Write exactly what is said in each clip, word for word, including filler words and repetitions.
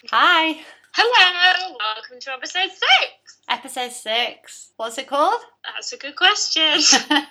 Hi. Hello, welcome to episode six. Episode six. What's it called? That's a good question.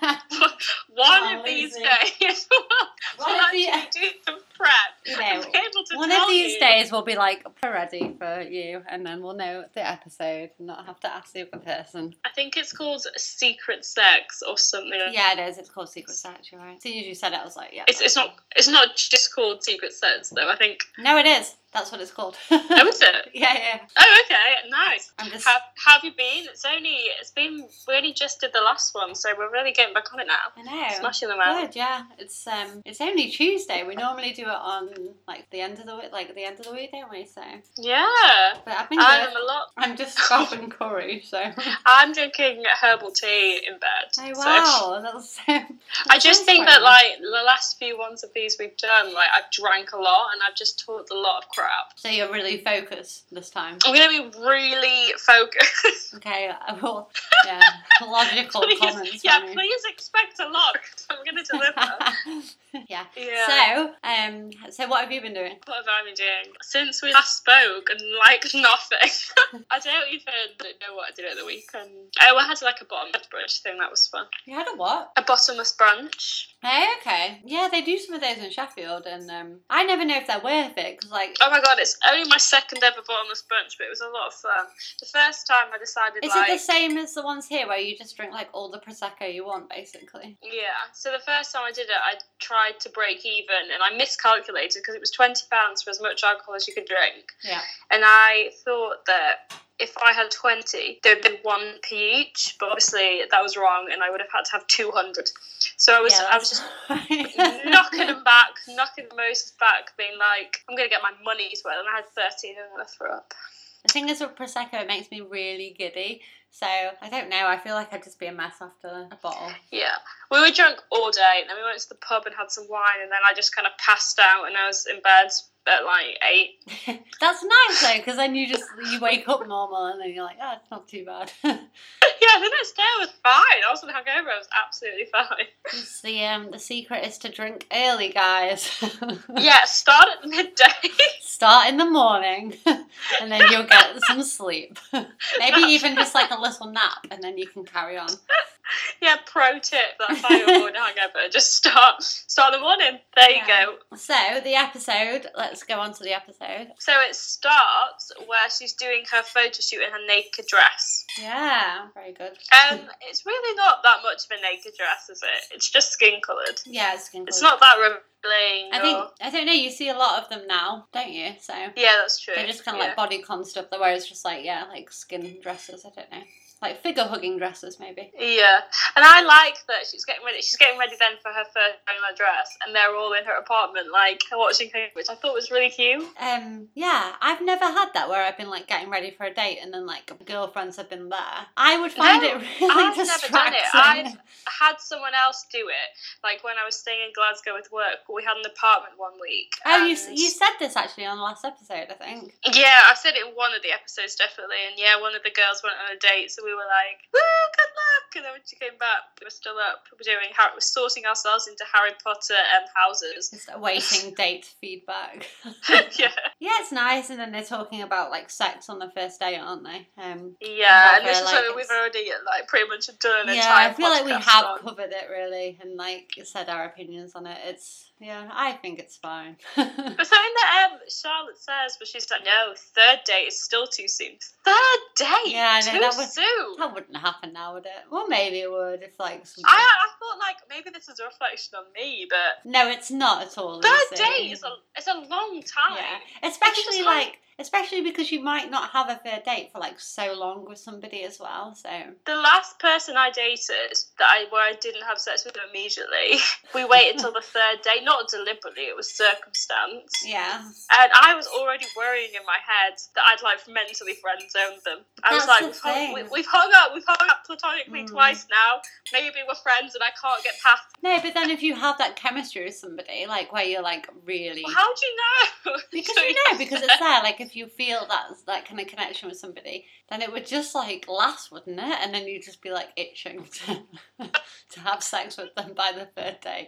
One Oh, of these Lucy. days, we'll One of the- actually do some prep. You know, and be able to One tell of these you. days we'll be like, we're ready for you, and then we'll know the episode and not have to ask the other person. I think it's called Secret Sex or something. Yeah, it is. It's called Secret Sex, you're right. As soon as you said it, I was like, yeah. It's it's not it's not just called Secret Sex though. I think. No, it is. That's what it's called. Oh, is it? Yeah, yeah. Oh, okay, nice. I'm just... Have Have you been? It's only it's been we only just did the last one, so we're really getting back on it now. I know. Smashing them out. Good, yeah. It's um, it's only Tuesday. We normally do it on like the end of the week, like the end of the week, don't we? So. Yeah. But I've been good. I'm a lot. I'm just stopping curry, so. I'm drinking herbal tea in bed. Oh so- wow, that's so. That I just sounds think quite that nice. like the last few ones of these we've done, like I've drank a lot and I've just talked a lot of crap. So you're really focused this time. I'm gonna be really focused. Okay, I will. Yeah, logical Please- comments. yeah, from you. please expect a lot. 'Cause I'm gonna deliver. yeah. Yeah. So, um, so what have you been doing? What have I been doing since we last spoke? And like nothing. I don't even know what I did at the weekend. Oh, I had like a bottomless brunch thing. That was fun. You had a what? A bottomless brunch. Oh, okay. Yeah, they do some of those in Sheffield, and um, I never know if they're worth it because, like, Oh my god, it's only my second ever bottomless brunch, but it was a lot of fun. The first time I decided is like it the same as the ones here where you just drink like all the prosecco you want, basically? yeah, so the first time I did it, I tried to break even and I miscalculated because it was twenty pounds for as much alcohol as you could drink. Yeah. And I thought that if I had twenty, there'd be one p each, but obviously that was wrong and I would have had to have two hundred. So I was, yeah, I was just that's- knocking them back, knocking the most back, being like, I'm going to get my money's worth. And I had thirteen and I'm going to throw up. The thing is with prosecco, it makes me really giddy. So I don't know. I feel like I'd just be a mess after a bottle. Yeah, we were drunk all day, and then we went to the pub and had some wine, and then I just kind of passed out, and I was in bed at like eight. That's nice though, because then you just you wake up normal, and then you're like, oh, it's not too bad. Yeah, the next day I was fine. I wasn't hungover. I was absolutely fine. It's the um the secret is to drink early, guys. Yeah, start at midday. Start in the morning, and then you'll get some sleep. Maybe even just like a little nap, and then you can carry on. Yeah, pro tip. That's how you avoid a hangover. Just start start in the morning. There you Yeah. go. So the episode. Let's go on to the episode. So it starts where she's doing her photo shoot in her naked dress. Yeah, very good. Um, it's really not that much of a naked dress, is it? It's just skin coloured. Yeah, it's skin It's colour. not that revealing. I think or- I don't know. You see a lot of them now, don't you? So Yeah, that's true. they're just kind of Yeah. like bodycon stuff, where it's just like yeah, like skin dresses. I don't know, like figure hugging dresses maybe. Yeah, and I like that she's getting ready. She's getting ready then for her first regular dress, and they're all in her apartment, like watching her, which I thought was really cute. Um, yeah, I've never had that where I've been like getting ready for a date and then like girlfriends have been there. I would find No, it really I've never distracting. done it. I've had someone else do it, like when I was staying in Glasgow with work. We had an apartment one week. Oh, you and- you said this actually on the last episode, I think. Yeah, I said it in one of the episodes definitely, and yeah, one of the girls went on a date, so we were like, "Woo, good luck!" And then when she came back, we were still up. We were doing, Har- we're sorting ourselves into Harry Potter um, houses. Just awaiting date feedback. Yeah. Yeah, it's nice, and then they're talking about like sex on the first date, aren't they? Um, Yeah, and Rather, this is like, something we've it's- already like pretty much done an yeah, entire I feel like we podcast have on. covered it really, and like said our opinions on it. It's yeah, I think it's fine. But something that um, Charlotte says, but she's like, no, third date is still too soon. Third date? Yeah, I know, too that would- soon? That wouldn't happen now, would it? Well, maybe it would if like. Some... I, I thought, like, maybe this is a reflection on me, but No, it's not at all. third Lucy. date is a, it's a long time. Yeah, especially just like, especially because you might not have a third date for like so long with somebody as well. So The last person I dated that I where I didn't have sex with them immediately, we waited till the third day. Not deliberately, it was circumstance. yeah, And I was already worrying in my head that I'd like mentally friend zoned them. I was That's like, the we've hung, thing. we, we've hung up, we've hung up platonically Mm. twice now. Maybe we're friends and I can't get past. no, but then if you have that chemistry with somebody, like where you're like really. Well, how do you know? Because So you know, because it's there. Like if you feel that that kind of connection with somebody, then it would just like last, wouldn't it? And then you'd just be like itching to to have sex with them by the third day.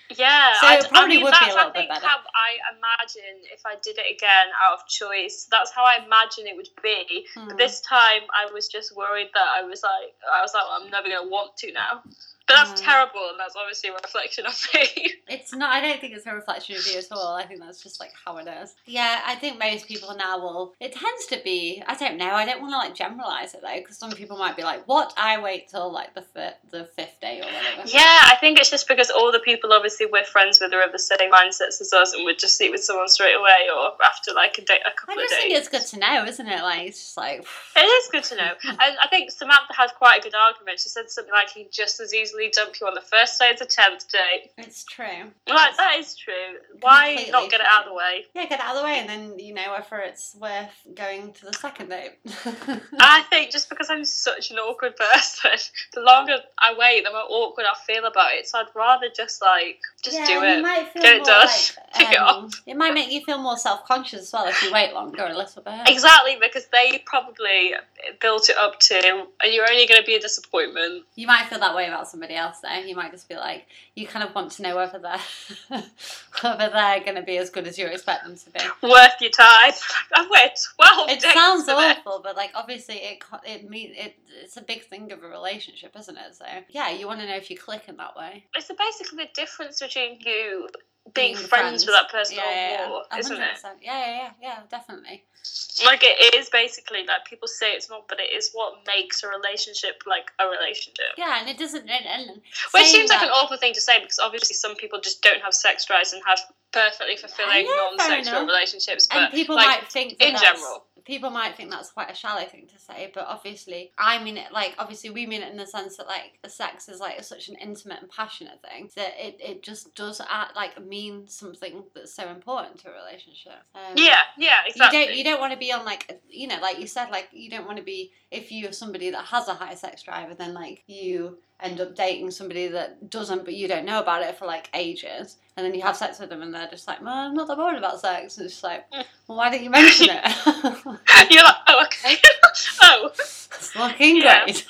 Yeah, So I, it probably I mean, would be that's a little I bit think better. how I imagine if I did it again out of choice. That's how I imagine it would be. Hmm. But this time, I was just worried that I was like, I was like, well, I'm never going to want to now. But that's Mm. terrible, and that's obviously a reflection of me. It's not, I don't think it's a reflection of you at all. I think that's just like how it is. Yeah, I think most people now will, it tends to be, I don't know, I don't want to like generalise it though, because some people might be like, what, I wait till like the fifth, the fifth day or whatever. Yeah, I think it's just because all the people obviously we're friends with are of the same mindsets as us, and would just sleep with someone straight away or after like a, day, a couple I of just days. think it's good to know, isn't it? Like, it's just like... It is good to know. And I think Samantha had quite a good argument. She said something like, he'd just as easily dump you on the first day as the tenth day. It's true. Like, It's that is true. Why completely not get it true. out of the way? Yeah, get it out of the way, and then you know whether it's worth going to the second date. I think just because I'm such an awkward person, the longer I wait, the more awkward I feel about it. So I'd rather just like just yeah, do you it. might feel Get it more done. like, Pick it um, up. it might make you feel more self-conscious as well if you wait longer a little bit. Exactly, because they probably built it up to, and you're only going to be a disappointment. You might feel that way about somebody else though. You might just be like, you kind of want to know whether they're whether they're going to be as good as you expect them to be. Worth your time. I've waited twelve It days sounds for this. awful, but like obviously it co- it mean it it's a big thing of a relationship, isn't it? So yeah, you want to know if you click in that way. It's basically the difference between you being, Being friends, with that person yeah, or yeah, more, yeah. isn't one hundred it? percent. Yeah, yeah, yeah, yeah, definitely. Like, it is basically, like, people say it's not, but it is what makes a relationship, like, a relationship. Yeah, and it doesn't. And, and Which saying seems like that- an awful thing to say, because obviously some people just don't have sex drives and have perfectly fulfilling Yeah, fair non-sexual enough. relationships. But And people like, might think that in that's, general. people might think that's quite a shallow thing to say, but obviously, I mean it. Like, obviously, we mean it in the sense that like sex is like such an intimate and passionate thing that it, it just does act, like mean something that's so important to a relationship. Um, Yeah, yeah, exactly. You don't you don't want to be on like, you know, like you said, like you don't want to be, if you're somebody that has a high sex drive and then like you end up dating somebody that doesn't, but you don't know about it for like ages, and then you have sex with them and they're just like, well, I'm not that bothered about sex. And it's just like, well, why didn't you mention it? You're like, oh, okay. oh. It's fucking Yeah. great.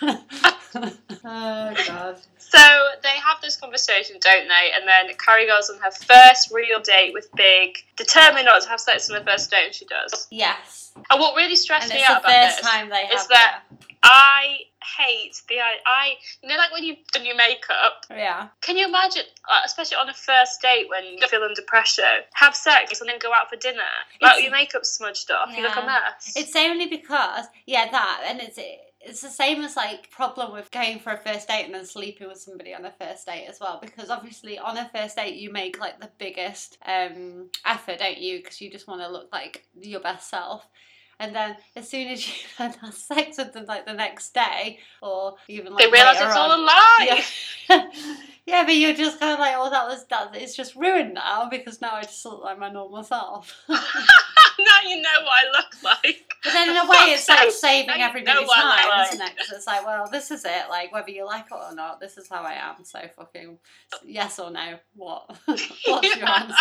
Oh god. So they have this conversation, don't they? And then Carrie goes on her first real date with Big, determined not to have sex on the first date, and she does. Yes. And what really stressed And me it's out the about first this time they is have that I hate the I, I you know, like when you've done your makeup. it. Yeah. Can you imagine, uh, especially on a first date when you feel under pressure, have sex and then go out for dinner? Like It's- your makeup's smudged off, you look a Yeah. mess. It's only because, yeah, that, and it's it's the same as like problem with going for a first date and then sleeping with somebody on a first date as well, because obviously on a first date you make like the biggest um effort, don't you? Because you just want to look like your best self. And then as soon as you then have sex with them like the next day or even like they realise later it's all on, a lie. Yeah. Yeah, but you're just kind of like, oh, that was that. It's just ruined now because now I just look like my normal self. Now you know what I look like. But then in a way, it's like saving Now you know everybody's what I time, like. isn't it? Because it's like, well, this is it. Like, whether you like it or not, this is how I am. So fucking yes or no. What? What's your answer?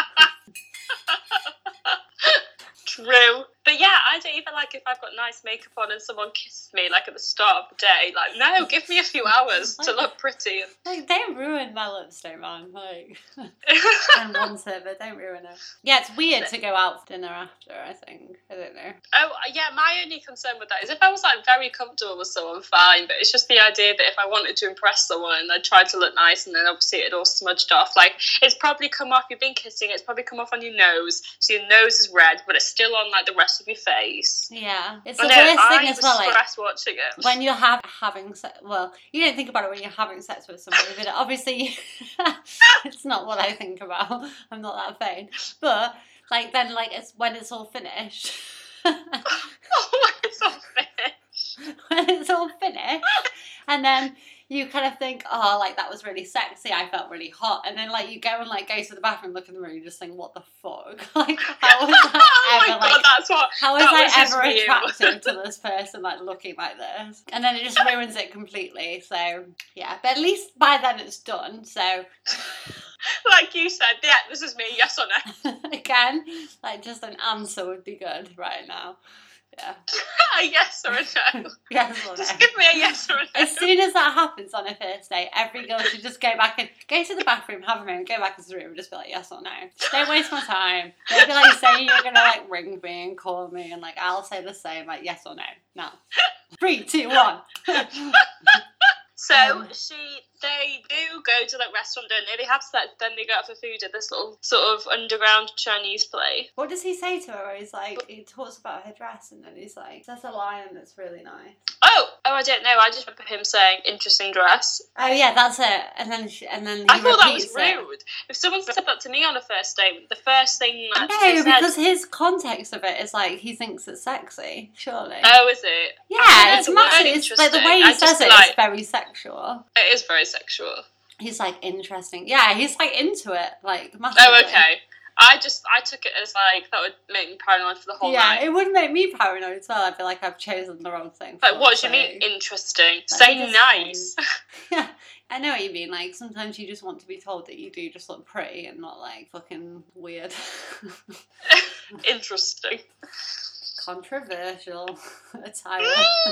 True. But yeah, I don't even like if I've got nice makeup on and someone kisses me like at the start of the day. Like, no, give me a few hours to look pretty. And... Like, don't ruin my lipstick, man. Like, and want it, but don't ruin it. Yeah, it's weird to go out for dinner after, I think. I don't know. Oh, yeah, my only concern with that is if I was like very comfortable with someone, fine, but it's just the idea that if I wanted to impress someone and I tried to look nice and then obviously it all smudged off, like, it's probably come off, you've been kissing, it's probably come off on your nose, so your nose is red, but it's still on like the rest of your face. Yeah. It's I the know, worst I thing as was well. Like, stressed watching it. when you're have, having sex, well, you don't think about it when you're having sex with somebody, but obviously it's not what I think about. I'm not that vain. But, like, then, like, it's when it's all finished. Oh, it's all finished. When it's all finished, and then you kind of think, oh, like, that was really sexy, I felt really hot, and then, like, you go and, like, go to the bathroom, look in the mirror, you just think, what the fuck? Like, how was that Oh ever, my god, like, that's what. how is that I was just ever you. attractive to this person, like, looking like this? And then it just ruins it completely, so, yeah. But at least by then it's done, so... Like you said, yeah, this is me, yes or no? Again, like just an answer would be good right now. Yeah. A yes or a no? Yes or no. Just give me a yes or a no. As soon as that happens on a first date, every girl should just go back and go to the bathroom, have a moment, go back into the room and just be like, yes or no. Just don't waste my time. Don't be like saying you're going to like ring me and call me and like I'll say the same, like yes or no. No. Three, two, one. So Um, she, they do go to like restaurant, don't they? They have sex, then they go out for food at this little sort of underground Chinese place. What does he say to her? Where he's like, he talks about her dress and then he's like, says a line that's really nice. Oh, oh, I don't know. I just remember him saying interesting dress. Oh yeah, that's it. And then she, and then he I thought that was repeats it. rude. If someone said that to me on a first date, the first thing that No, they said, because his context of it is like he thinks it's sexy. Surely. oh, is it? Yeah, I it's don't know, the massive. word It's like the interesting. way he I says just it like- is very sexual. It is very sexual. He's like interesting. Yeah, he's like into it, like massively. Oh, okay. I just, I took it as like, that would make me paranoid for the whole Yeah, night. it would make me paranoid as well. I feel like I've chosen the wrong thing. Like, for what it, do you so- mean interesting? Like, Say just nice. Yeah, I know what you mean. Like, sometimes you just want to be told that you do just look pretty and not like fucking weird. Interesting. Controversial attire.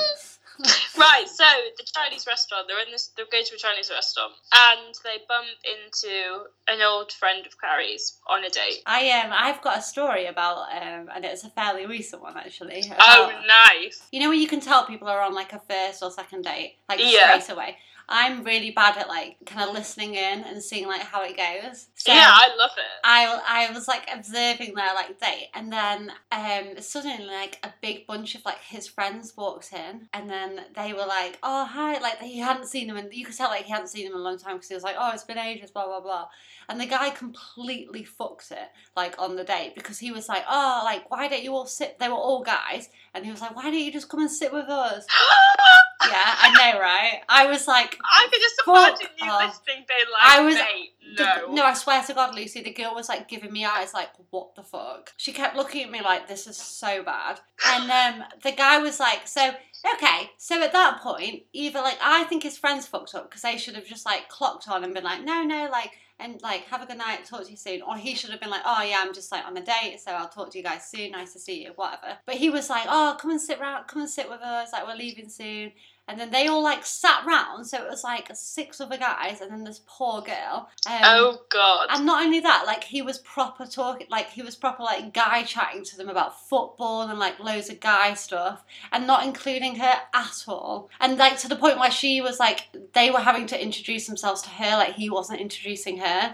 Right, so the Chinese restaurant, they're in this, they go to a Chinese restaurant and they bump into an old friend of Carrie's on a date. I um, I've got a story about um, and it's a fairly recent one actually. Oh, about- nice. You know when you can tell people are on like a first or second date, like Yeah. straight away. I'm really bad at like kind of listening in and seeing like how it goes. So Yeah, I love it. I I was like observing their like date, and then um suddenly like a big bunch of like his friends walked in, and then they were like, oh hi, like he hadn't seen them, and you could tell like he hadn't seen them in a long time because he was like, oh it's been ages, blah blah blah. And the guy completely fucked it, like, on the date, because he was like, oh, like, why don't you all sit, they were all guys, and he was like, why don't you just come and sit with us? Yeah, I know, right? I was like, I could just fuck imagine you off. listening, being like, I was- mate, The- no. no, I swear to God, Lucy, the girl was like giving me eyes like, what the fuck? She kept looking at me like, this is so bad. And um, the guy was like, so, okay, so at that point, either like, I think his friends fucked up because they should have just like clocked on and been like, no, no, like, and like, have a good night, talk to you soon. Or he should have been like, oh yeah, I'm just like on a date, so I'll talk to you guys soon, nice to see you, whatever. But he was like, oh, come and sit round, come and sit with us, like, we're leaving soon. And then they all like sat round, so it was like six other guys and then this poor girl. Um, Oh, God. And not only that, like he was proper talking, like he was proper like guy chatting to them about football and like loads of guy stuff, and not including her at all. And like to the point where she was like, they were having to introduce themselves to her, like he wasn't introducing her.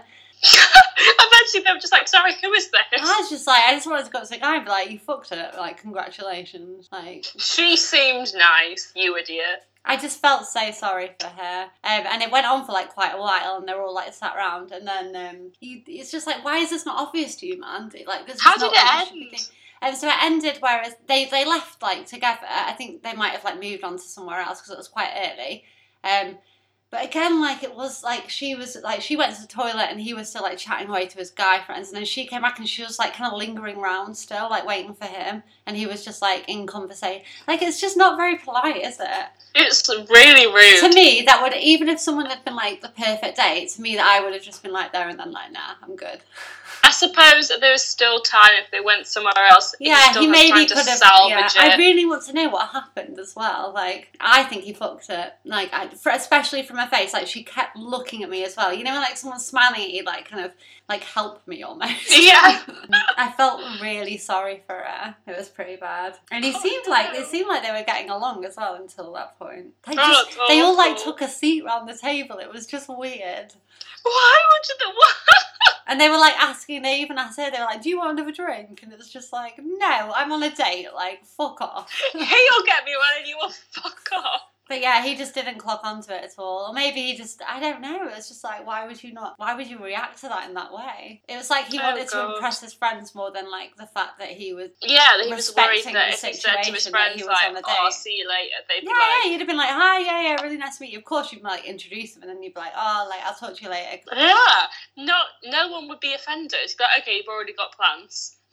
I bet they were just like, sorry, who is this? I was just like, I just wanted to go to the guy and be like, you fucked it, like congratulations, like. She seemed nice, you idiot. I just felt so sorry for her, um, and it went on for like quite a while, and they were all like sat around, and then um, you, it's just like, why is this not obvious to you, man? Like this. How is did not what you it should be end? doing. And so it ended whereas they they left like together. I think they might have like moved on to somewhere else because it was quite early. Um, but again, like it was like she was like she went to the toilet and he was still like chatting away to his guy friends, and then she came back and she was like kind of lingering around still, like waiting for him, and he was just like in conversation. Like it's just not very polite, is it? It's really rude. To me, that would, even if someone had been like the perfect date, to me that I would have just been like there and then like, nah, I'm good. I suppose there was still time if they went somewhere else. Yeah, still he had maybe time to could have. salvage Yeah, it. I really want to know what happened as well. Like, I think he fucked it. Like, I, for, especially from her face. Like, she kept looking at me as well. You know, when like someone's smiling at you, like kind of like help me almost. Yeah. I felt really sorry for her. It was pretty bad. And he Oh, seemed like it seemed like they were getting along as well until that point. They, Oh, just, that's they all like awful. took a seat round the table. It was just weird. Why would you do what? And they were like asking, they even asked her, they were like, do you want another drink? And it was just like, no, I'm on a date, like, fuck off. He'll get me one and you will fuck off. But yeah, he just didn't clock onto it at all. Or maybe he just, I don't know, it was just like, why would you not, why would you react to that in that way? It was like he Oh, wanted to God. impress his friends more than like the fact that he was, Yeah, that he was worried Respecting that the if he said to his situation that friends, he was like, on a oh, date. see you later, they'd be yeah, like, yeah, you'd have been like, hi, yeah, yeah, really nice to meet you. Of course you'd like introduce him and then you'd be like, oh, like, I'll talk to you later. yeah, no, no one would be offended. But okay, you've already got plans.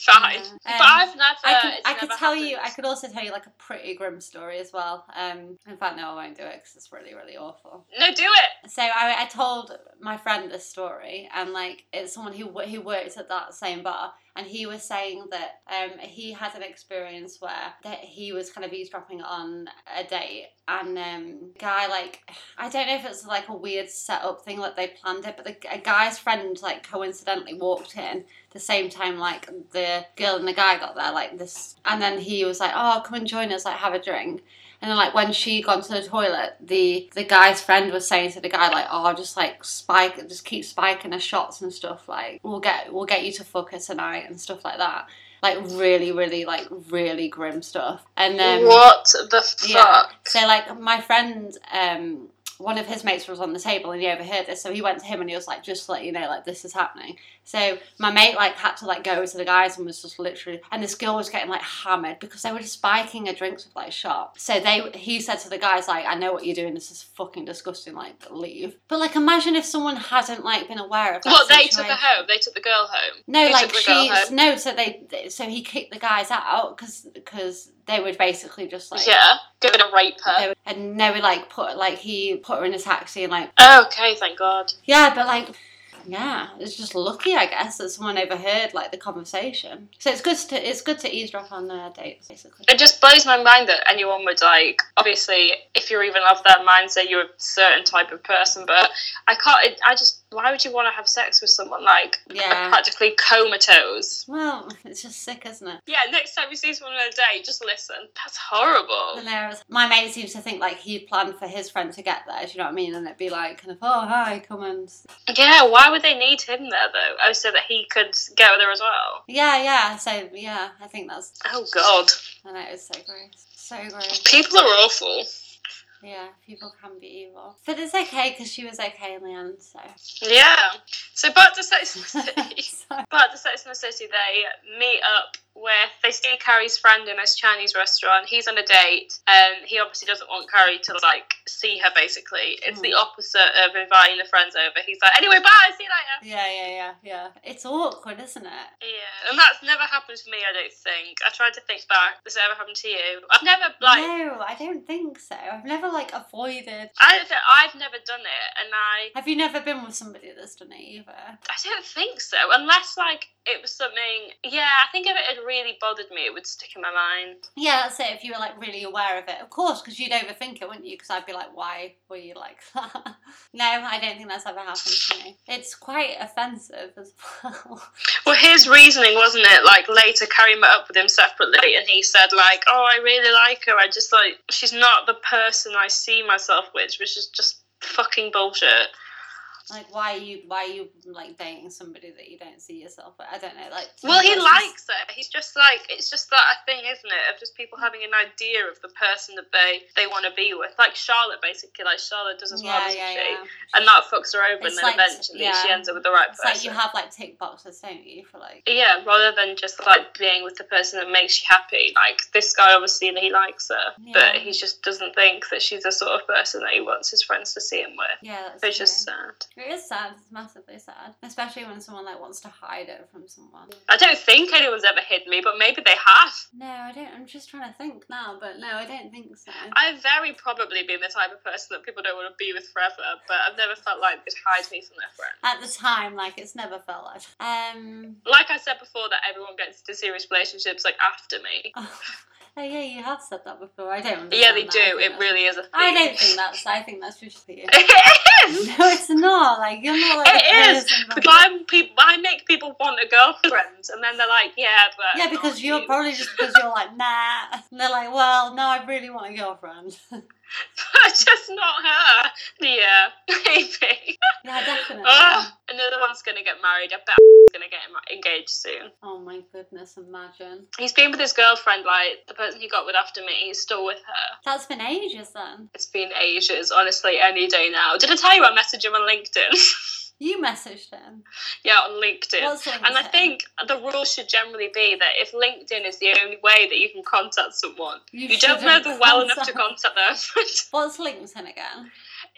Fine. Yeah. Um, but I've never. I could, it's I could never tell happened. you, I could also tell you like a pretty grim story as well. Um, in fact, no, I won't do it because it's really, really awful. No, do it. So I, I told my friend this story, and like it's someone who who works at that same bar, and he was saying that um he had an experience where that he was kind of eavesdropping on a date, and um guy like I don't know if it's like a weird setup thing like they planned it, but the a guy's friend like coincidentally walked in the same time like the girl and the guy got there like this, and then he was like, oh, come and join us, like have a drink. And then, like, when she gone to the toilet, the, the guy's friend was saying to the guy, like, oh, just, like, spike, just keep spiking her shots and stuff. Like, we'll get we'll get you to fuck her tonight and stuff like that. Like, really, really, like, really grim stuff. And then... What the fuck? Yeah. So, like, my friend... um. One of his mates was on the table and he overheard this, so he went to him and he was like, just to let you know, like, this is happening. So my mate, like, had to, like, go to the guys and was just literally, and this girl was getting, like, hammered because they were just spiking her drinks with, like, shots. So they, he said to the guys, like, I know what you're doing, this is fucking disgusting, like, leave. But, like, imagine if someone hadn't, like, been aware of that What, they situation. took her home? They took the girl home? No, They like, took the girl she's, home? no, so they, so he kicked the guys out because, because they would basically just, like... Yeah, gonna rape her. They would, and no, we, like, put, like, he put her in a taxi and, like, Okay, thank God. yeah, but like, yeah, it's just lucky, I guess, that someone overheard like the conversation. So it's good to it's good to eavesdrop on their dates, basically. It just blows my mind that anyone would like. Obviously, if you're even of that mindset, you're a certain type of person. But I can't. It, I just. Why would you want to have sex with someone like Yeah. practically comatose? Well, it's just sick, isn't it? Yeah. Next time you see someone on a date, just listen. That's horrible. And there was, my mate seems to think like he planned for his friend to get there. Do you know what I mean? And it'd be like kind of, oh hi, come and. Yeah. Why would they need him there though? Oh, so that he could get with her as well. Yeah, yeah. So yeah, I think that's. Oh God. I know, it's so gross, so gross. People are awful. Yeah, people can be evil, but it's okay because she was okay in the end. So. Yeah. So back to Sex and the City. Sorry. Back to Sex and the City, they meet up with, they see Carrie's friend in this Chinese restaurant. He's on a date, and he obviously doesn't want Carrie to, like, see her, basically. It's mm. the opposite of inviting the friends over. He's like, anyway, bye, see you later. Yeah, yeah, yeah, yeah. It's awkward, isn't it? Yeah, and that's never happened to me, I don't think. I tried to think back. Has it ever happened to you? I've never, like... No, I don't think so. I've never, like, avoided... I don't think, I've never done it, and I... Have you never been with somebody that's done it either? I don't think so, unless, like, it was something... Yeah, I think if it had really bothered me, it would stick in my mind. Yeah, that's it, if you were, like, really aware of it. Of course, because you'd overthink it, wouldn't you? Because I'd be like, why were you like that? No, I don't think that's ever happened to me. It's quite offensive as well. Well, his reasoning, wasn't it, like, later Carrie met up with him separately, and he said, like, oh, I really like her, I just, like, she's not the person I see myself with, which is just fucking bullshit. Like, why are you, why are you, like, dating somebody that you don't see yourself with? I don't know, like... Well, he likes just... it. He's just, like, it's just that thing, isn't it, of just people having an idea of the person that they, they want to be with. Like Charlotte, basically. Like, Charlotte does as well, yeah, doesn't yeah, she? Yeah. And that fucks her over, it's and then like, eventually yeah. she ends up with the right it's person. It's like you have, like, tick boxes, don't you, for, like... Yeah, rather than just, like, being with the person that makes you happy. Like, this guy, obviously, he likes her, yeah. but he just doesn't think that she's the sort of person that he wants his friends to see him with. Yeah, that's It's true. just sad. It is sad. It's massively sad, especially when someone like wants to hide it from someone. I don't think anyone's ever hid me, but maybe they have. No, I don't. I'm just trying to think now, but no, I don't think so. I've very probably been the type of person that people don't want to be with forever, but I've never felt like they'd hide me from their friends. At the time, like, it's never felt like. Um. Like I said before, that everyone gets into serious relationships like after me. Oh. Oh yeah, you have said that before. I don't understand. Yeah, they that. do. It really is a thing. I don't think that's. I think that's just for you. It is. No, it's not. Like you're not like. It is. Because I'm people. I make people want a girlfriend, and then they're like, "Yeah, but." Yeah, because you're you. probably just because you're like, nah. And they're like, well, no, I really want a girlfriend. Just not her. Yeah, maybe. Yeah, definitely. Uh, another one's gonna get married. I bet he's gonna get engaged soon. Oh my goodness, imagine. He's been with his girlfriend, like the person he got with after me. He's still with her. That's been ages then. It's been ages, honestly. Any day now. Did I tell you I messaged him on LinkedIn? You messaged him? Yeah, on LinkedIn. What's LinkedIn? And I think the rule should generally be that if LinkedIn is the only way that you can contact someone, you, you don't know them well enough to contact them. What's LinkedIn again?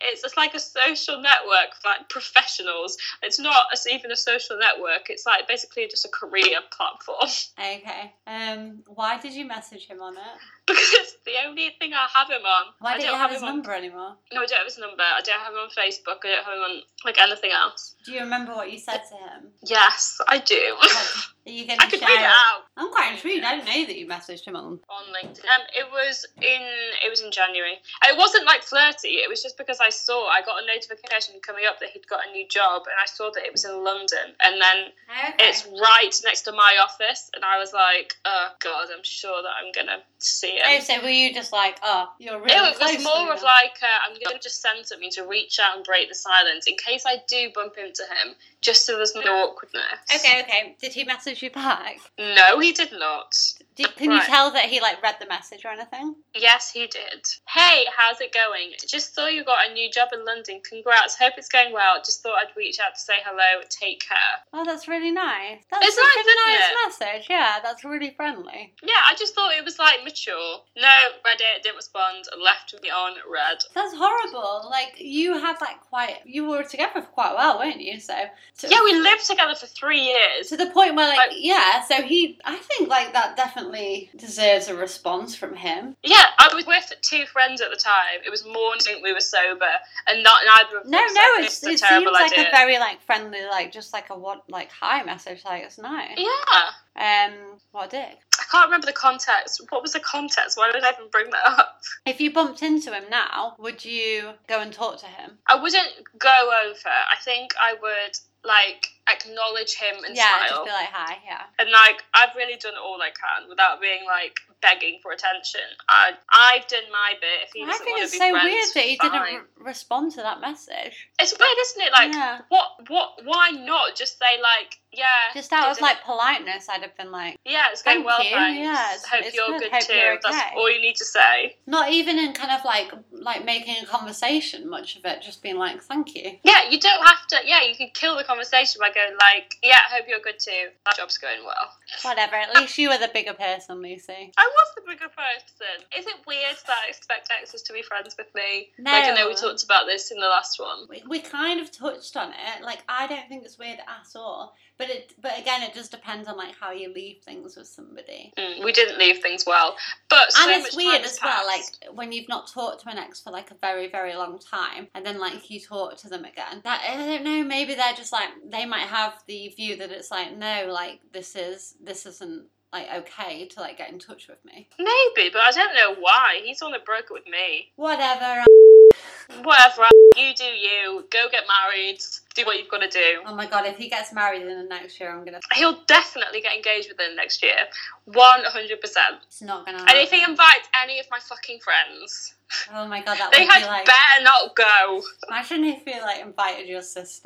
It's just like a social network for like professionals. It's not a, even a social network. It's like basically just a career platform. Okay. Um, why did you message him on it? Because it's the only thing I have him on. Why I don't don't you have him his on... number anymore? No, I don't have his number. I don't have him on Facebook. I don't have him on like anything else. Do you remember what you said to him? Yes, I do. What, are you going I to could share read it out. I'm quite intrigued. I didn't know that you messaged him on. On LinkedIn. Um, it was in it was in January. It wasn't like flirty. It was just because I saw I got a notification coming up that he'd got a new job, and I saw that it was in London, and then Okay. it's right next to my office, and I was like, oh god, I'm sure that I'm gonna see Oh, him. so were you just like, oh, you're really It close was to more me of now. like uh, I'm gonna just send something to reach out and break the silence in case I do bump into him, just so there's no awkwardness. Okay, okay. Did he message you back? No, he did not. Did, can you Right. tell that he like read the message or anything? Yes, he did. Hey, how's it going? Just saw you got a new job in London. Congrats. Hope it's going well. Just thought I'd reach out to say hello. Take care. Oh, that's really nice. That's It's such nice, a isn't nice message. Yeah, that's really friendly. Yeah, I just thought it was like mature. No, read it, didn't respond, left me on red. That's horrible. Like you had like quite. You were together for quite a while, weren't you? So. to- Yeah, we lived together for three years. To the point where, like, Like- yeah. So he, I think, like that definitely deserves a response from him. Yeah, I was with two friends at the time. It was morning, we were sober, and not neither of them No, said no, this it's, is it a seems terrible like idea. a very like friendly, like just like a what, like hi message. Like it's nice. Yeah. Um, what a dick. I can't remember the context. What was the context? Why did I even bring that up? If you bumped into him now, would you go and talk to him? I wouldn't go over. I think I would, like, acknowledge him and Yeah, smile. just be like hi. Yeah. And, like, I've really done all I can without being, like, begging for attention. I, I've done my bit. If he I doesn't think want it's to be so friends, weird that he fine. didn't re- respond to that message. It's weird, isn't it? Like, Yeah. what, what, why not just say, like, yeah. Just out of didn't- like politeness, I'd have been like, Yeah, it's going Thank well, you, thanks. yeah, it's- Hope it's you're good, good, hope too. you're That's okay. all you need to say. not even in kind of like like making a conversation much of it, just being like, thank you. Yeah, you don't have to. Yeah, you can kill the conversation by going like, "Yeah, hope you're good too. That job's going well." Whatever. At least you were the bigger person, Lucy. I was the bigger person. Is it weird that I expect exes to be friends with me? No. Like I know we talked about this in the last one. We, we kind of touched on it. Like I don't think it's weird at all. But it but again, it just depends on like how you leave things with somebody. Mm, we didn't leave things well, but so And it's much weird time as has well, passed. like when you've not talked to an ex for like a very, very long time, and then like you talk to them again. That I don't know, maybe they're just like they might have the view that it's like, no, like this is this isn't like okay to like get in touch with me. Maybe, but I don't know why. He's the one that broke it with me. Whatever. Whatever. You do you. Go get married. Do what you've got to do. Oh my god, if he gets married in the next year, I'm gonna. He'll definitely get engaged within next year. one hundred percent. It's not gonna. And if he happen. invites any of my fucking friends, Oh my god, that they would had be like. better not go. Imagine if he like invited your sister.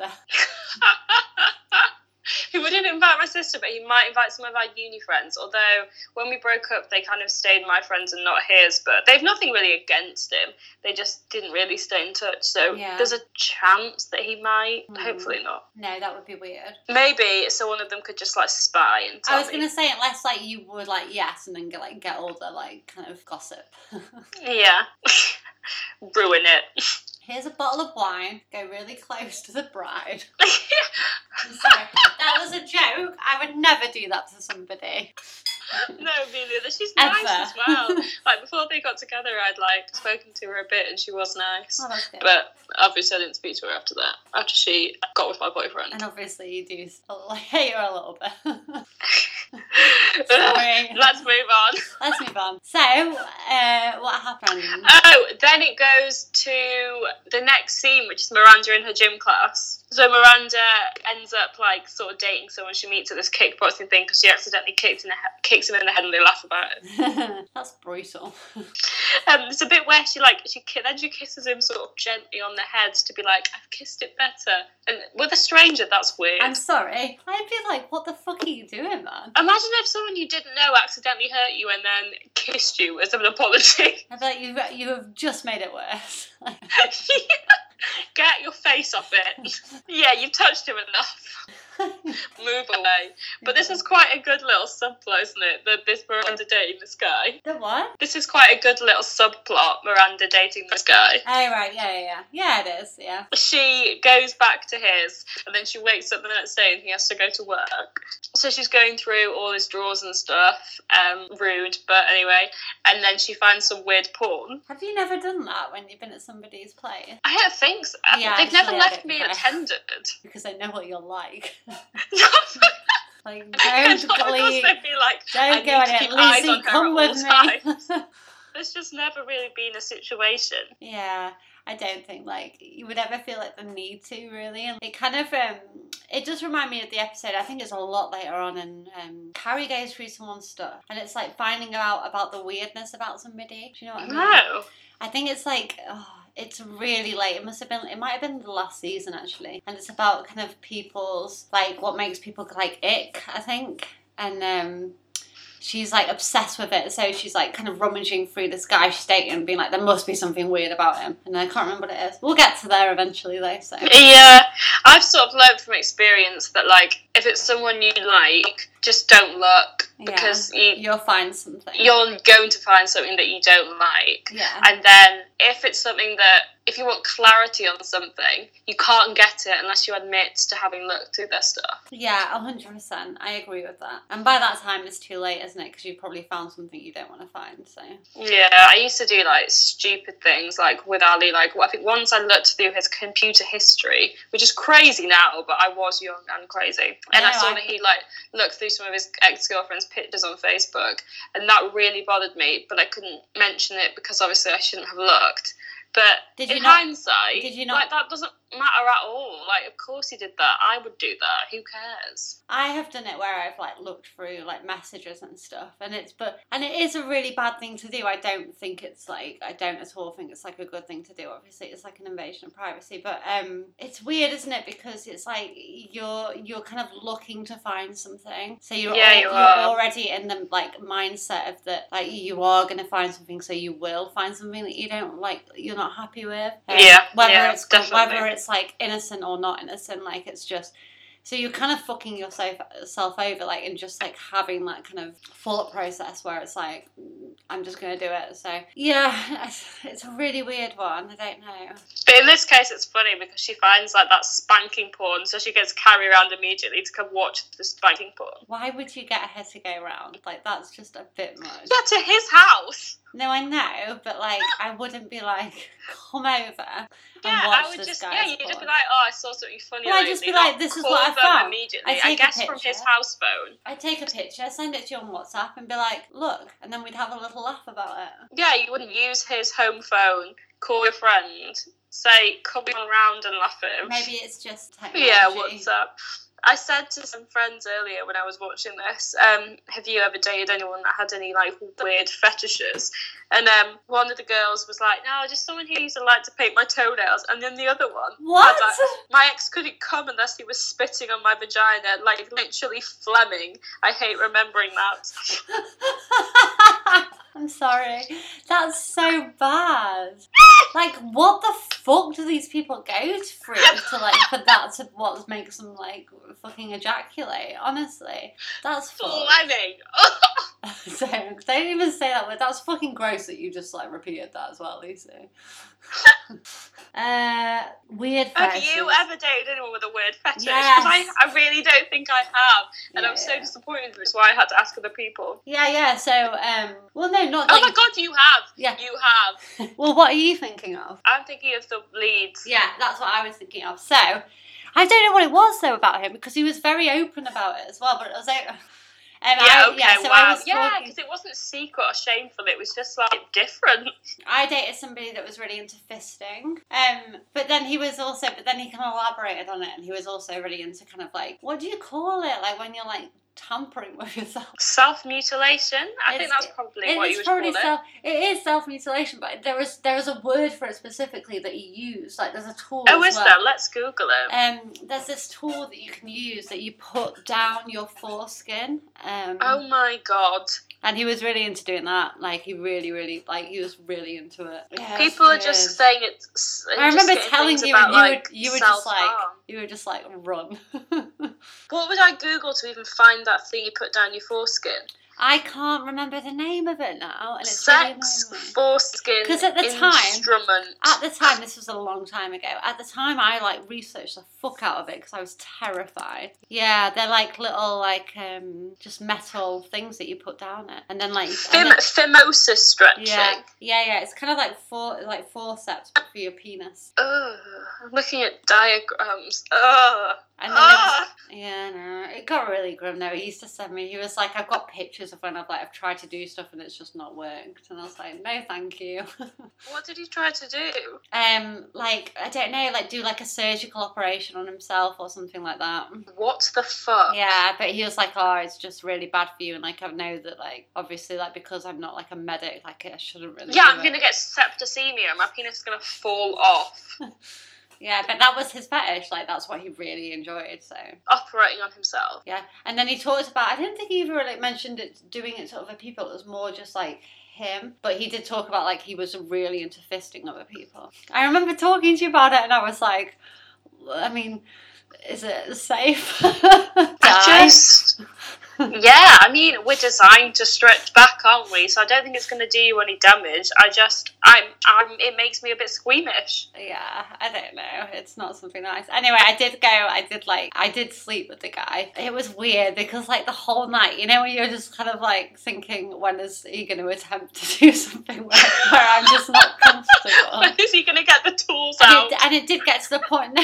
He wouldn't invite my sister, but he might invite some of our uni friends. Although, when we broke up, they kind of stayed my friends and not his. But they've nothing really against him. They just didn't really stay in touch. So Yeah. there's a chance that he might. Mm. Hopefully not. No, that would be weird. Maybe so one of them could just like spy and tell I was me. gonna say unless like you would like yes, and then get like get all the like kind of gossip. Yeah. Ruin it. Here's a bottle of wine. Go really close to the bride. I'm sorry, that was a joke. I would never do that to somebody. No, Amelia, she's Ever. nice as well. Like, before they got together, I'd, like, spoken to her a bit, and she was nice. Oh, that's good. But, obviously, I didn't speak to her after that, after she got with my boyfriend. And obviously you do still, like, hate her a little bit. Sorry. Let's move on. Let's move on. So, uh, what happened? Oh, then it goes to the next scene, which is Miranda in her gym class. So Miranda ends up, like, sort of dating someone she meets at this kickboxing thing because she accidentally kicks, in the he- kicks him in the head and they laugh about it. That's brutal. Um, there's a bit where she, like, she ki- then she kisses him sort of gently on the head to be like, I've kissed it better. And with a stranger, that's weird. I'm sorry. I'd be like, what the fuck are you doing, man? Imagine if someone you didn't know accidentally hurt you and then kissed you as an apology. I bet you you have just made it worse. Get your face off it. Yeah, you've touched him enough. Move away. But this is quite a good little subplot, isn't it? That this Miranda dating this guy. The what? This is quite a good little subplot, Miranda dating this guy. Oh, right, yeah, yeah, yeah. Yeah, it is, yeah. She goes back to his, and then she wakes up the next day and he has to go to work. So she's going through all his drawers and stuff. Um, rude, but anyway. And then she finds some weird porn. Have you never done that when you've been at somebody's place? I don't think so. Yeah, They've never actually, I left don't me know. unattended. Because I know what you're like. Like, And don't I'd glee. also be like, I Don't need go on to it. keep eyes Lucy, on her come at with all me. times. There's just never really been a situation. Yeah, I don't think, like, you would ever feel like the need to, really. And it kind of, um, it does remind me of the episode, I think it's a lot later on, and um, Carrie goes through someone's stuff, and it's like finding out about the weirdness about somebody. Do you know what I mean? No. I think it's like, oh, it's really late. It must have been, it might have been the last season, actually. And it's about kind of people's, like, what makes people, like, ick, I think. And, um... she's like obsessed with it, so she's like kind of rummaging through this guy she's dating and being like, there must be something weird about him, and I can't remember what it is. We'll get to there eventually though. So Yeah, I've sort of learned from experience that, like, if it's someone you like, just don't look, because yeah, you, you'll find something. you're going to find something that you don't like. Yeah. And then if it's something that, if you want clarity on something, you can't get it unless you admit to having looked through their stuff. Yeah, one hundred percent. I agree with that. And by that time it's too late, isn't it? Because you've probably found something you don't want to find. So Yeah, I used to do, like, stupid things, like, with Ali. Like, well, I think once I looked through his computer history, which is crazy now, but I was young and crazy. And No, I saw I- that he, like, looked through some of his ex-girlfriend's pictures on Facebook, and that really bothered me, but I couldn't mention it because obviously I shouldn't have looked. But Did in you not- hindsight, did you not- like, that doesn't matter at all. Like, of course he did that. I would do that. Who cares? I have done it where I've like looked through like messages and stuff, and it's but and it is a really bad thing to do. I don't think it's like I don't at all think it's like a good thing to do. Obviously, it's like an invasion of privacy, but um, it's weird, isn't it? Because it's like you're you're kind of looking to find something, so you're Yeah, al- you you're are. already in the like mindset of that like you are going to find something, so you will find something that you don't like, you're not happy with. Um, Yeah, whether yeah, it's definitely. whether it's like innocent or not innocent, like it's just. So you're kind of fucking yourself self over, like, and just like having that kind of thought process where it's like, I'm just gonna do it. So yeah, it's a really weird one. I don't know. But in this case, it's funny because she finds, like, that spanking porn, so she gets Carrie around immediately to come watch the spanking porn. Why would you get her to go round? Like, that's just a bit much. Yeah, to his house. No, I know, but like, I wouldn't be like, come over and Yeah, watch I would this just, guy's yeah, you'd just porn. be like, oh, I saw something funny Well, I'd lately. just be not like, this is call what I them found. immediately. I'd I take a guess from picture. his house phone. I'd take a picture, send it to you on WhatsApp, and be like, look, and then we'd have a little laugh about it. Yeah, you wouldn't use his home phone, call your friend, say, come on round and laugh at him. Maybe it's just technology. Yeah, WhatsApp. I said to some friends earlier when I was watching this, um, have you ever dated anyone that had any, like, weird fetishes? And um, one of the girls was like, no, just someone who used to like to paint my toenails. And then the other one What? had, like, my ex couldn't come unless he was spitting on my vagina, like, literally Fleming. I hate remembering that. I'm sorry. That's so bad. Like, what the fuck do these people go through to, like, for that to what makes them, like, fucking ejaculate? Honestly, that's fucked. Fleming. don't, don't even say that word. That's fucking gross that you just, like, repeated that as well, Lucy. uh, weird Have fetishes. you ever dated anyone with a weird fetish? Because Yes. I, I really don't think I have. And Yeah, I'm so yeah. disappointed, which is why I had to ask other people. Yeah, yeah, so, um, well, no, not Oh like, my god, you have! Yeah. You have. well, what are you thinking of? I'm thinking of the leads. Yeah, that's what I was thinking of. So, I don't know what it was though about him because he was very open about it as well. But it was like, um, Yeah, I, okay, yeah. So wow. I was yeah, talking. because it wasn't secret or shameful, it was just, like, different. I dated somebody that was really into fisting. Um, but then he was also, but then he kind of elaborated on it, and he was also really into kind of like, what do you call it? Like when you're like tampering with yourself. Self-mutilation? I think It's- that's probably It what is you would probably call it. self. It is self mutilation, but there is there is a word for it specifically that he used. Like there's a tool. Oh, as is well. there? Let's Google it. Um, there's this tool that you can use that you put down your foreskin. Um, Oh my god. And he was really into doing that. Like, he really, really, like, he was really into it. Yeah, people are just saying it's. I remember telling you, about, and you, like, would, you were just like, self-harm. you were just like, run. What would I Google to even find that thing you put down your foreskin? I can't remember the name of it now, and it's Sex really foreskin because at the instrument. time, at the time, this was a long time ago. At the time, I like researched the fuck out of it because I was terrified. Yeah, they're like little like um just metal things that you put down it, and then like Fim- and then, phimosis stretching. Yeah, yeah, yeah. It's kind of like for like forceps but for your penis. Ugh, I'm looking at diagrams. Ugh. And then ah! it was, yeah, no, it got really grim though. He used to send me, he was like, I've got pictures of when I've like, I've tried to do stuff and it's just not worked. And I was like, no, thank you. What did he try to do? Um, like, I don't know, like do like a surgical operation on himself or something like that. What the fuck? Yeah, but he was like, oh, it's just really bad for you. And like, I know that like, obviously like, because I'm not like a medic, like I shouldn't really Yeah, do I'm it. going to get septicemia. My penis is going to fall off. Yeah, but that was his fetish. Like, that's what he really enjoyed, so. Operating on himself. Yeah, and then he talked about, I didn't think he even really mentioned it, doing it to other people. It was more just, like, him. But he did talk about, like, he was really into fisting other people. I remember talking to you about it, and I was like, I mean, is it safe? I just... Yeah, I mean, we're designed to stretch back, aren't we? So I don't think it's going to do you any damage. I just, I'm, I'm, it makes me a bit squeamish. Yeah, I don't know. It's not something nice. Anyway, I did go, I did like, I did sleep with the guy. It was weird because like the whole night, you know, when you're just kind of like thinking, when is he going to attempt to do something where, where I'm just not comfortable? When is he going to get the tools and out? It, and it did get to the point...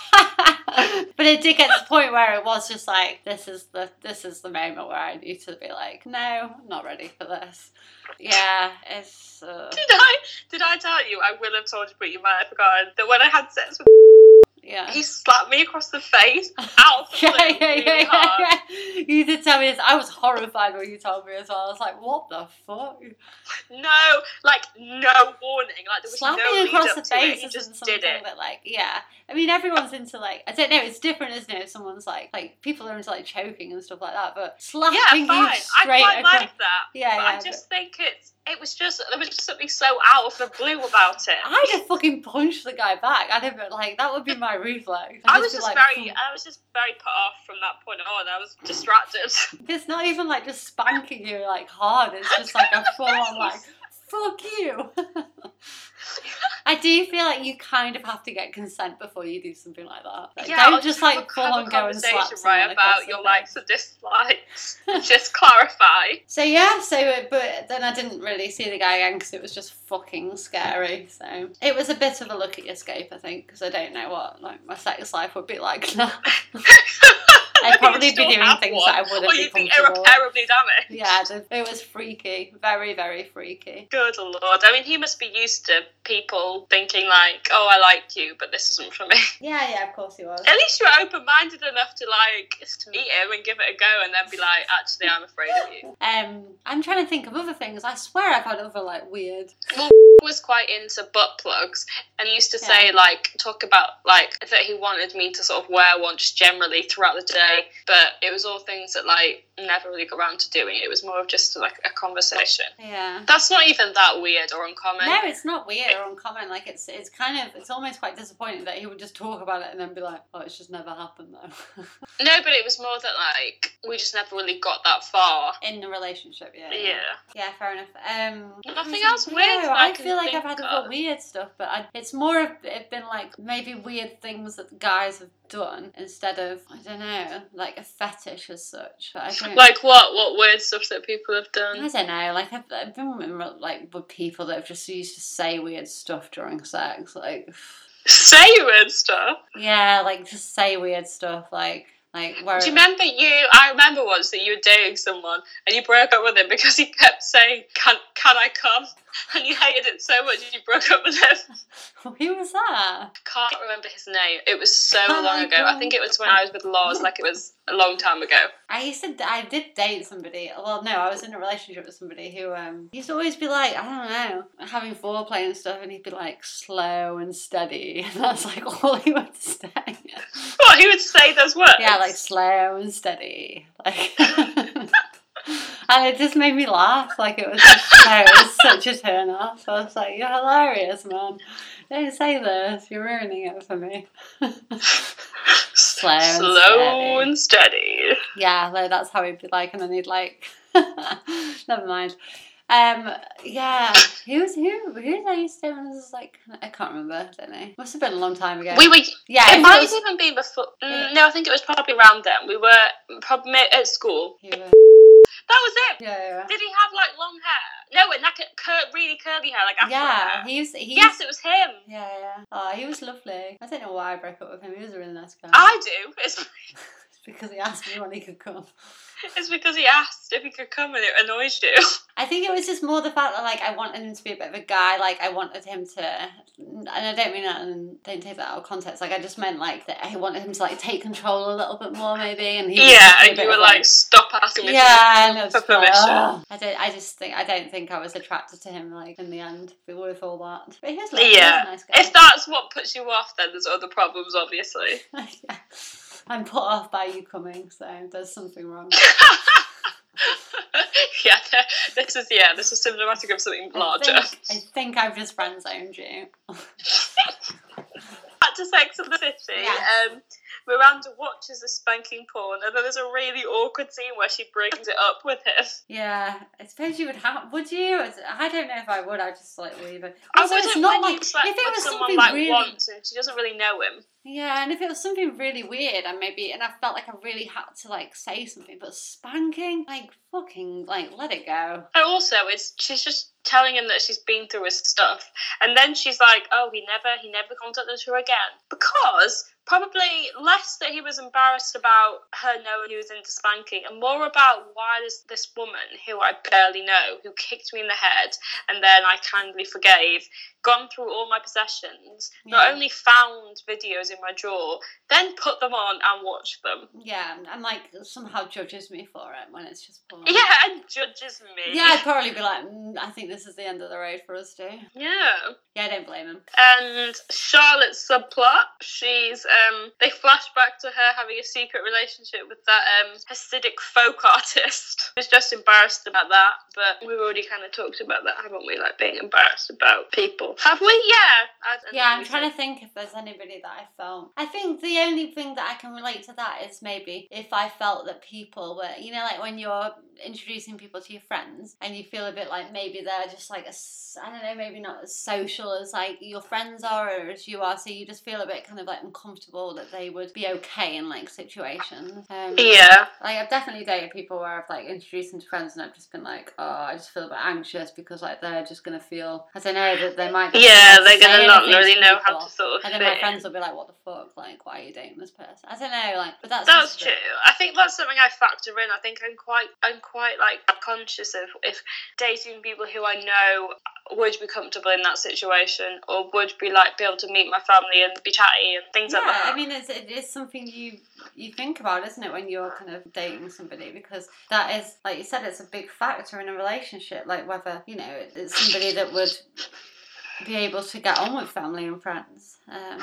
But it did get to the point where it was just like, this is the this is the moment where I need to be like, no, I'm not ready for this. Yeah, it's... Uh... Did I did I tell you, I will have told you, but you might have forgotten, that when I had sex with yeah. he slapped me across the face, out of the yeah, blue, yeah, really yeah, hard. yeah. You did tell me this. I was horrified when you told me as well. I was like, what the fuck? No, like, no warning. Like, there was Slapping no lead across up the to it. face He isn't just something did it. that, like, yeah. I mean, everyone's into, like, I don't know, it's different, isn't it? If someone's, like, like, people are into, like, choking and stuff like that, but slapping Yeah, you fine. I straight quite across... like that. Yeah, but yeah. I just think it's, it was just, there was just something so out of the blue about it. I'd have fucking punched the guy back. I'd have been, like, that would be my reflex. I'd I was be just like, very, "Hmm." I was just very put off from that point on. I was distracted. It's not even, like, just spanking you, like, hard. It's just, like, a full-on, like, fuck you. I do feel like you kind of have to get consent before you do something like that. Like, Yeah, don't just like full on go and slap someone right across about the your face. likes and dislikes. Just clarify. So yeah, so but then I didn't really see the guy again because it was just fucking scary. So it was a bit of a lucky escape, I think, because I don't know what like my sex life would be like now. I'd probably be doing things one, that I wouldn't or be you'd be comfortable with. irreparably damaged. Yeah, the, it was freaky, very very freaky. Good lord! I mean, he must be used to people thinking like, "Oh, I like you, but this isn't for me." Yeah, yeah, of course he was. At least you're open-minded enough to like to meet him and give it a go, and then be like, "Actually, I'm afraid of you." Um, I'm trying to think of other things. I swear I've had other like weird. Well, was quite into butt plugs and used to Yeah. say like talk about like that he wanted me to sort of wear one just generally throughout the day, but it was all things that like never really got around to doing. It was more of just like a conversation. Yeah. That's not even that weird or uncommon. No, it's not weird or uncommon. Like it's it's kind of it's almost quite disappointing that he would just talk about it and then be like, oh, it's just never happened though. No, but it was more that like we just never really got that far. In the relationship, yeah. Yeah. Yeah, fair enough. Um, Nothing I else don't weird know, that I I can feel like think I've had of. other weird stuff, but I, it's more of it been like maybe weird things that guys have done instead of I don't know, like a fetish as such. But I don't. Like what? What weird stuff that people have I done? don't know. Like I've, I've been with, like with people that have just used to say weird stuff during sex. Like Say weird stuff. yeah, like just say weird stuff. Like like where. Do you remember you? I remember once that you were dating someone and you broke up with him because he kept saying, "Can can I come?" And you hated it so much you broke up with him. Who was that? Can't remember his name. It was so Can long I ago. I think it was when I was with Laws, like it was a long time ago. I used to, I did date somebody. Well, no, I was in a relationship with somebody who um used to always be like, I don't know, having foreplay and stuff, and he'd be like slow and steady, and that's like all he would say. What, he would say those words? Yeah, like slow and steady. Like And it just made me laugh. Like, it was just, no, it was such a turn off. I was like, you're hilarious, man. Don't say this. You're ruining it for me. Slow and Slow steady. and steady. Yeah, like, that's how he'd be like. And then he'd like, never mind. Um, yeah, who was who? Who did I used to was like? I can't remember. Don't know. Must have been a long time ago. We were. Yeah, it if might was- have even been before. Yeah. Mm, no, I think it was probably around then. We were probably at school. He was- That was it. yeah, yeah. Did he have like long hair? No, and that cur- really curly hair, like afro Yeah, hair. he was. He Yes, it was him. Yeah, yeah. Oh, he was lovely. I don't know why I broke up with him. He was a really nice guy. I do. It's, It's because he asked me when he could come. it's because he asked if he could come and it annoys you. I think it was just more the fact that, like, I wanted him to be a bit of a guy. Like, I wanted him to, and I don't mean that, and don't take that out of context. Like, I just meant, like, that I wanted him to, like, take control a little bit more, maybe. And he Yeah, was a and bit you were of, like, stop asking me yeah, and I was for just like, permission. "Ugh." I don't. I just think I don't think I was attracted to him. Like, in the end, with all that. But he was, like, he was Yeah. a nice guy. If that's what puts you off, then there's other problems, obviously. Yeah. I'm put off by you coming, so there's something wrong. yeah, this is yeah, this is symptomatic of something larger. I think, I think I've just friend zoned you. Back to Sex and the City. Yes. Um, Miranda watches the spanking porn, and then there's a really awkward scene where she brings it up with him. Yeah, I suppose you would have. Would you? I don't know if I would. I'd just like leave it. I Also, wouldn't it's not when like you've slept if it with was someone something like really. once and she doesn't really know him. Yeah, and if it was something really weird, and maybe, and I felt like I really had to like say something, but spanking, like fucking, like let it go. And also, it's she's just telling him that she's been through his stuff, and then she's like, "Oh, he never, he never contacted her again," because probably less that he was embarrassed about her knowing he was into spanking, and more about why does this woman who I barely know, who kicked me in the head, and then I kindly forgave, gone through all my possessions, not Yeah. only found videos in my drawer, then put them on and watched them. Yeah, and like somehow judges me for it when it's just porn. Yeah, and judges me. Yeah, I'd probably be like, mm, I think this is the end of the road for us too. Yeah. Yeah, I don't blame him. And Charlotte's subplot, she's um they flash back to her having a secret relationship with that um Hasidic folk artist. She's just embarrassed about that, but we've already kind of talked about that, haven't we? Like being embarrassed about people. Have we? Yeah. I, Yeah, I'm trying to think if there's anybody that I felt. I think the only thing that I can relate to that is maybe if I felt that people were, you know, like when you're introducing people to your friends and you feel a bit like maybe they're just like, a, I don't know, maybe not as social as like your friends are or as you are, so you just feel a bit kind of like uncomfortable that they would be okay in like situations. Um, Yeah. Like I've definitely dated people where I've like introduced them to friends and I've just been like, oh, I just feel a bit anxious because like they're just gonna feel, I don't know, that they might. Yeah, they're say gonna not anything to really know how people. to sort of And then my fit. friends will be like, what the fuck? Like, why are you dating this person? I don't know, like, but that's That's just a true. bit- I think that's something I factor in. I think I'm quite, I'm quite like conscious of if dating people who I know would be comfortable in that situation, or would be like be able to meet my family and be chatty and things Yeah, like that. I mean, it's it is something you you think about, isn't it, when you're kind of dating somebody, because that is, like you said, it's a big factor in a relationship. Like whether you know it's somebody that would be able to get on with family and friends. Um,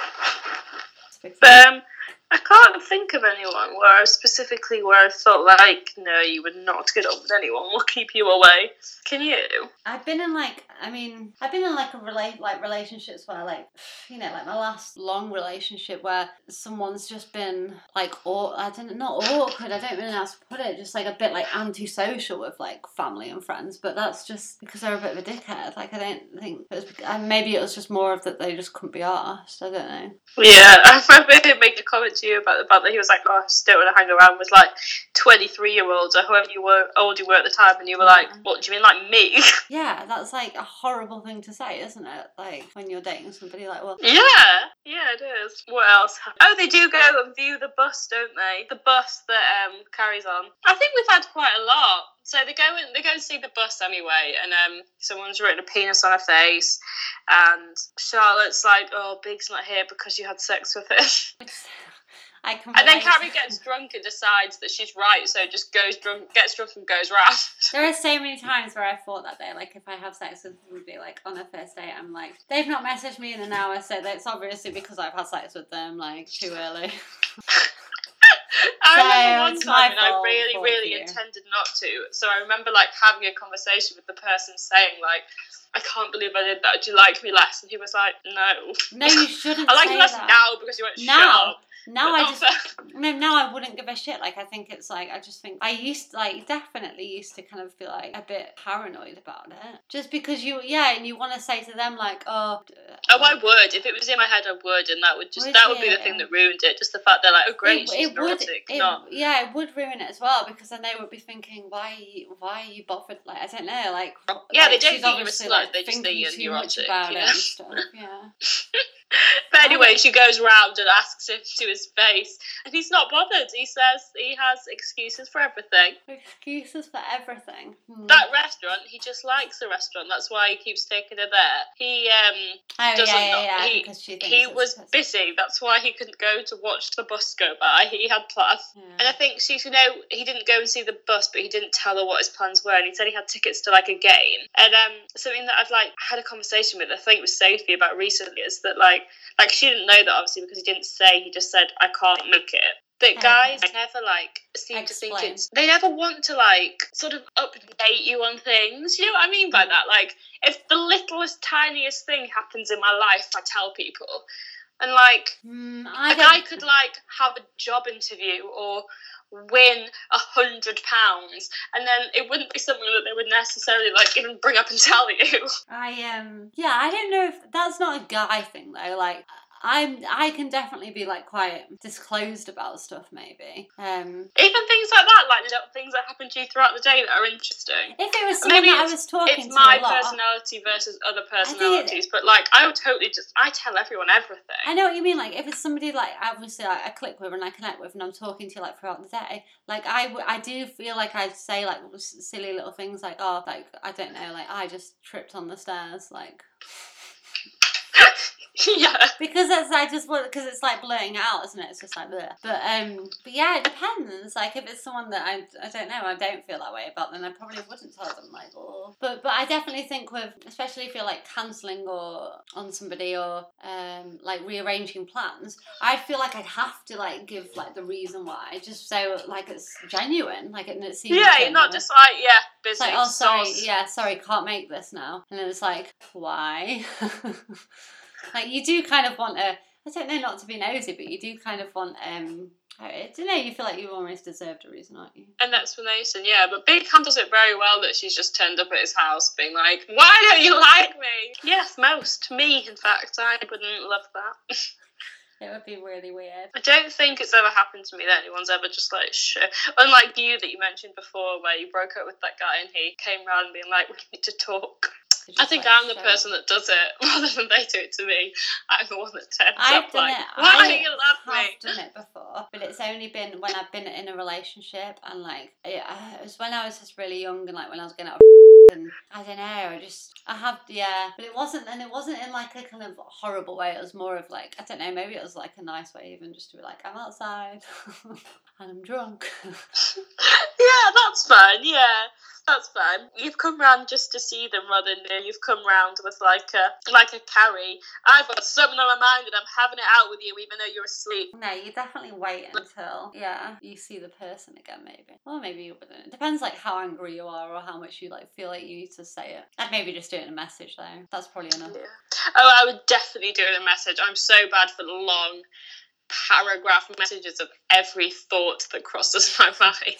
it's a big thing. But um, I can't think of anyone where I specifically where I felt like, no, you would not get on with anyone. We'll keep you away. Can you? I've been in like, I mean, I've been in like a relate like relationships where like, you know, like my last long relationship where someone's just been like, or I don't know, not awkward. I don't really know how to put it. Just like a bit like antisocial with like family and friends. But that's just because they're a bit of a dickhead. Like I don't think it was, and maybe it was just more of that they just couldn't be arsed. I don't know. Yeah, I remember him making a comment to you about the fact that he was like, oh, I just don't want to hang around with like twenty-three year olds or whoever you were, old you were at the time, and you were like, what do you mean, like me? Yeah, that's like a horrible thing to say, isn't it? Like when you're dating somebody, like, well, Yeah, yeah, it is. What else? Oh, they do go and view the bus, don't they? The bus that um carries on. I think we've had quite a lot. So they go and they go and see the bus anyway, and um someone's written a penis on her face, and Charlotte's like, "Oh, Big's not here because you had sex with him." it's, I can. And then relate. Carrie gets drunk and decides that she's right, so just goes drunk, gets drunk and goes round. There are so many times where I thought that day, like if I have sex with somebody like on a first date, I'm like, they've not messaged me in an hour, so that's obviously because I've had sex with them like too early. I So, remember one it's time my and I fault really, for really you. intended not to. So I remember like having a conversation with the person saying like, I can't believe I did that. Do you like me less? And he was like, no. No, you shouldn't I like say you less that. now because you won't Now. shut up. Now But I not just for- no now I wouldn't give a shit. Like I think it's like I just think I used to, like definitely used to kind of feel like a bit paranoid about it. Just because you yeah, and you want to say to them like, oh Oh, I would. If it was in my head, I would, and that would just Would that would be you? the thing that ruined it. Just the fact they're like, oh great, it, she's it would neurotic. it, Not yeah, it would ruin it as well because then they would be thinking why are you, why are you bothered? Like I don't know, like Yeah, like, they don't she's think you're a obviously slut, like they just think thinking you're too much neurotic, about you it know? and stuff. Yeah. But anyway, she goes round and asks him to his face, and he's not bothered. He says he has excuses for everything. Excuses for everything. Hmm. That restaurant, he just likes the restaurant. That's why he keeps taking her there. He um Oh doesn't yeah, yeah, know- yeah. he- because she thinks he it's was because- busy. That's why he couldn't go to watch the bus go by. He had plans. Yeah. And I think she's, you know, he didn't go and see the bus, but he didn't tell her what his plans were. And he said he had tickets to like a game. And um, something that I've like had a conversation with, I think with Sophie about recently, is that like, like she didn't know that obviously because he didn't say. He just said, "I can't make it." That Okay. guys never like seem to think Explain. it's. They never want to like sort of update you on things. You know what I mean by that? Like if the littlest tiniest thing happens in my life, I tell people. And like Hmm, I a don't- guy could like have a job interview or win a hundred pounds, and then it wouldn't be something that they would necessarily like even bring up and tell you. I um yeah, I don't know if that's not a guy thing though. Like I'm I can definitely be like quite disclosed about stuff maybe. Um Even things like that, like little things that happen to you throughout the day that are interesting. if it was someone Maybe that I it's- was talking It's to my a lot. personality versus other think it- personalities, but like I would totally just I tell everyone everything. I know what you mean. Like if it's somebody like obviously like, I click with and I connect with and I'm talking to you like throughout the day, like I, w- I do feel like I say like s- silly little things like oh like I don't know like I just tripped on the stairs like Yeah. because that's I just want because it's like blurting out, isn't it? It's just like bleh. But um, but yeah, it depends. Like if it's someone that I, I don't know, I don't feel that way about, then I probably wouldn't tell them like oh. But but I definitely think with especially if you're like cancelling or on somebody or um like rearranging plans, I feel like I'd have to like give like the reason why, just so like it's genuine, like it, it seems. Yeah, you're genuine. not just like, yeah, busy. It's like, oh, sorry, sauce. yeah, sorry, can't make this now. And then it's like, why? Like, you do kind of want a, I don't know, not to be nosy, but you do kind of want, um, I don't know, you feel like you almost deserved a reason, aren't you? An explanation, yeah. But Big handles it very well that she's just turned up at his house being like, why don't you like me? Yes, most. Me, in fact. I wouldn't love that. It would be really weird. I don't think it's ever happened to me that anyone's ever just like, shit. Unlike you that you mentioned before where you broke up with that guy and he came round being like, we need to talk. Just I think like, I'm the show person that does it rather than they do it to me. I'm the one that turns I've up done like, it. why I don't you love me? have done it before, but it's only been when I've been in a relationship and like it, uh, it was when I was just really young and like when I was going out of and I don't know, I just I have yeah, but it wasn't and it wasn't in like a kind of horrible way. It was more of like I don't know, maybe it was like a nice way even just to be like I'm outside and I'm drunk. Yeah, that's fine. Yeah, that's fine. You've come round just to see them rather than you've come round with like a like a carry. I've got something on my mind and I'm having it out with you even though you're asleep. No, you definitely wait until yeah you see the person again, maybe. Or maybe you wouldn't. It depends like how angry you are or how much you like feel like you need to say it. I'd maybe just do it in a message though. That's probably enough. Yeah. Oh, I would definitely do it in a message. I'm so bad for the long paragraph messages of every thought that crosses my mind.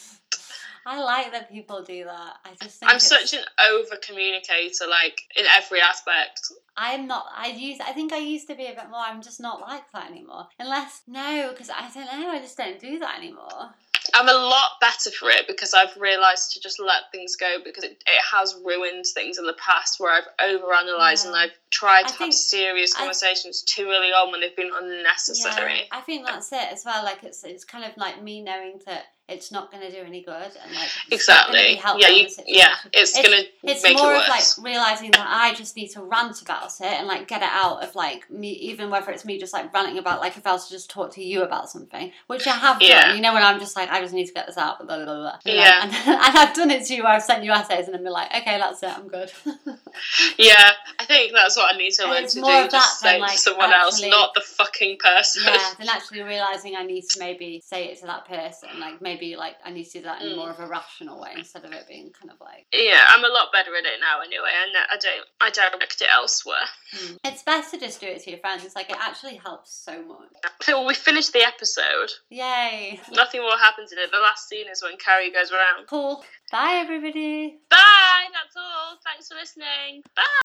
I like that people do that. I just think I'm it's- such an over communicator, like in every aspect. I'm not. I used. I think I used to be a bit more. I'm just not like that anymore. Unless no, because I don't know. I just don't do that anymore. I'm a lot better for it because I've realised to just let things go because it, it has ruined things in the past where I've overanalyzed Yeah. and I've tried I to have think- serious I- conversations too early on when they've been unnecessary. Yeah, I think that's it as well. Like it's it's kind of like me knowing that it's not going to do any good and like it's not gonna be Exactly. helpful Yeah, in you, the situation. yeah, it's, It's- gonna It's make more it of worse. like realizing that I just need to rant about it and like get it out of like me, even whether it's me just like ranting about like if I was to just talk to you about something, which I have Yeah. done. You know when I'm just like I just need to get this out, blah blah blah. blah. And, Yeah. like, and, and I've done it to you where I've sent you essays and then been like, okay, that's it, I'm good. Yeah, I think that's what I need to And learn it's to more do. of Just that than, say like, to someone actually- else, not the fucking person. Yeah, then actually realising I need to maybe say it to that person. Like, maybe, like, I need to do that in Mm. more of a rational way instead of it being kind of like... Yeah, I'm a lot better at it now anyway, and I don't, I direct it elsewhere. Mm. It's best to just do it to your friends. It's like, it actually helps so much. So we finished the episode. Yay. Nothing more happens in it. The last scene is when Carrie goes around. Cool. Bye, everybody. Bye, that's all. Thanks for listening. Bye.